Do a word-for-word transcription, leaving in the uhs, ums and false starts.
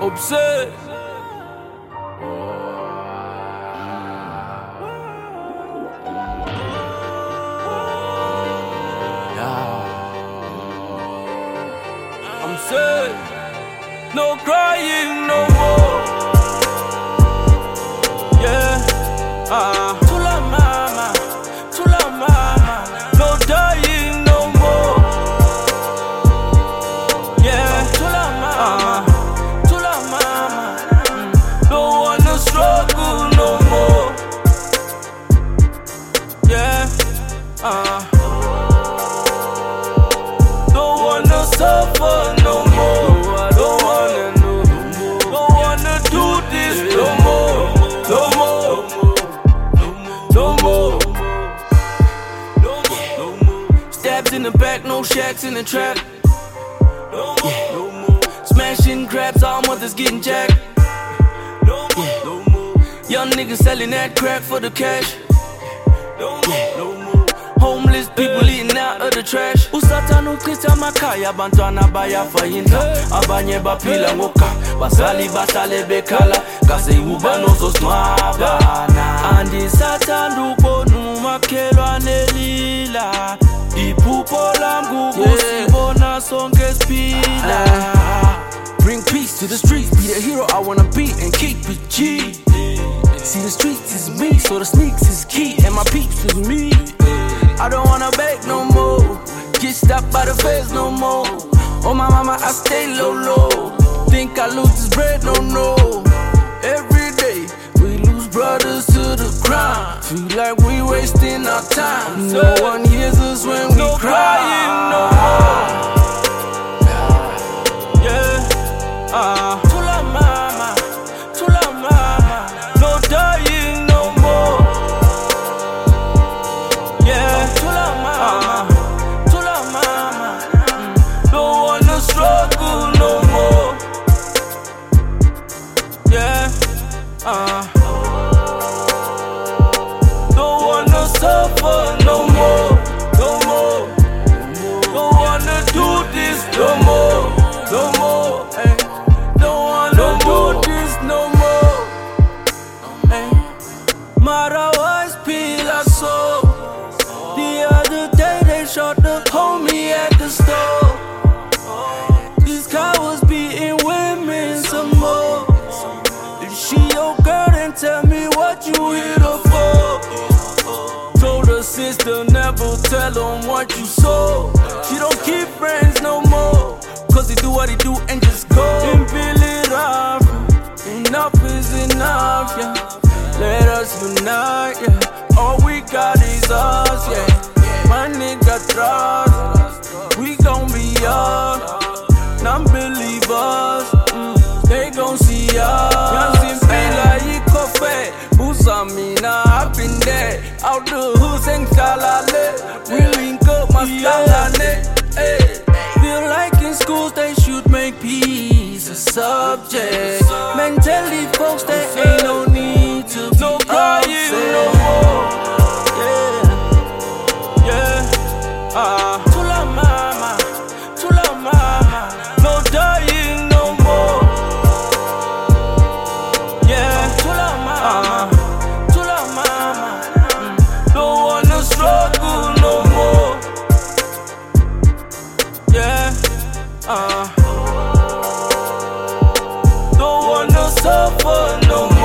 Upset. I'm sad, no crying no more. Yeah, uh, to la mama, to la mama, no dying no more. Yeah, to la mama, to la mama, mm, don't wanna struggle no more. Yeah, uh, don't wanna suffer no more. I don't wanna know no more. Don't wanna do this no more. No more. No more. No more. Stabs in the back, no shacks in the trap. No more. No more. Smashing crabs, all mothers getting jacked. No more. No more. Young niggas selling that crack for the cash. No more. No more. Homeless people eating out of the trash. Usata nukita makaya bantwana baya fayinta. Abanye bapila ngoka basali basale bekala kasi ubano zosmabana. Andi sata ndubonu makelwa nelila. Ipupo langu busibona songe spila. Bring peace to the streets, be the hero I wanna be and keep it G. See the streets is me, so the sneaks is key, and my peeps is me. I don't wanna beg no more, get stopped by the feds no more. Oh my mama, I stay low low. Think I lose this bread, no no. Every day we lose brothers to the crime. Feel like we wasting our time. No one hears us when we no cry. Crying no more. Yeah, uh, to la mama, to la mama, no dying no more. Yeah, to la mama, to la mama, mm, don't wanna struggle no more. Yeah, uh, don't wanna suffer no more, no more. Don't wanna do this no more, no more. Ay. Don't wanna do this no more. Ay. Marawa pila so. The other day they shot the homie at the store. These cowards beating women some more. If she your girl, then tell me what you hit her for. Told her sister never tell them what you saw. She don't keep friends no more, cause he do what he do and just go and feel it off. Enough is enough, yeah. Let us unite, yeah. All we got is us, yeah. My nigga trust, we gon' be up. Non-believers, mm, they gon' see us. Yansin pila yiko fe, Busamina, I've been there. Out the hood, sing kalale. We link up, my skalane. Hey. Feel like in schools they should make peace a subject. Mentally, folks, there ain't no need to be no crying no more. Yeah, yeah, uh, to la mama, to la mama, no dying no more. Yeah, to la mama, uh, to la mama, mm, don't wanna struggle no more. Yeah, uh, don't wanna suffer no more.